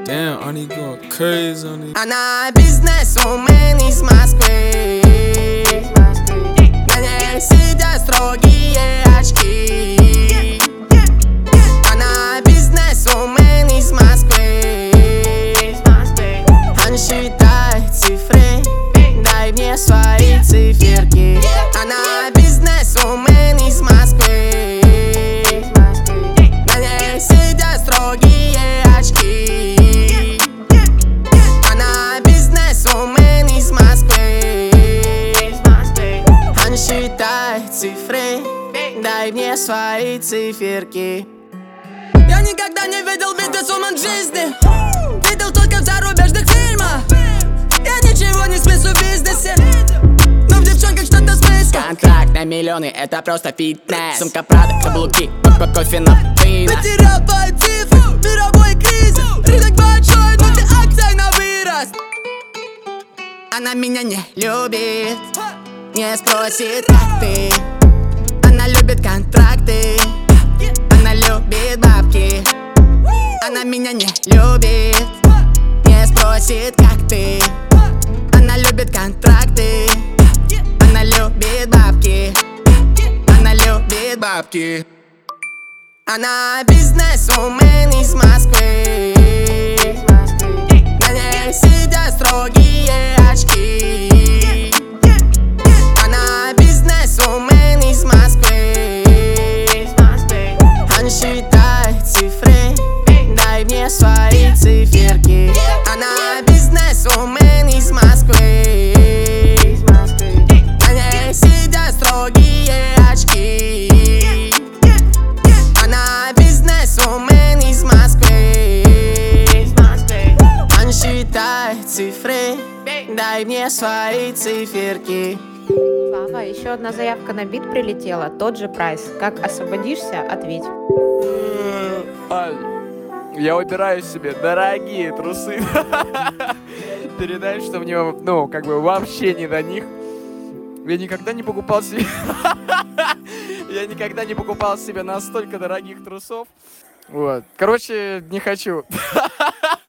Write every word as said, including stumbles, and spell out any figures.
Damn, Arnie going crazy on it. Она бизнесвумен из Москвы. На ней сидят строгие очки. Она бизнесвумен из Москвы. Она считает цифры, дай мне свои циферки. Она бизнесвумен из Москвы. На ней сидят строгие очки. Она бизнесвумен из Москвы. Она считает цифры, дай мне свои циферки. Я никогда не видел бизнесвумен в жизни. Видел только в зарубежных фильмах. Я ничего не смыслю в бизнесе, но в девчонках что-то смысл. Контракт на миллионы, это просто фитнес. Сумка Прада, каблуки, ко- кофе на пино. Потерял твою цифру, мировой кризис. Рынок большой, но ты акция на вырост. Она меня не любит, не спросит, как ты. Она любит контракты, она любит бабки. Она меня не любит, не спросит, как ты. Она любит контракты, она любит бабки. Она любит бабки. Она бизнесвумен из Москвы. На ней сидят строгие очки. Она бизнесвумен из Москвы. Она считает цифры, дай мне свои циферки. Она бизнесвумен из Москвы. На ней сидят строгие очки. Она бизнесвумен из Москвы. Она считает цифры, дай мне свои циферки. Слава, еще одна заявка на бит прилетела, тот же прайс. Как освободишься, ответь. Аль, я выбираю себе дорогие трусы. Передай, что мне, ну, как бы вообще не до них. Я никогда не покупал себе... Я никогда не покупал себе настолько дорогих трусов. Вот. Короче, не хочу.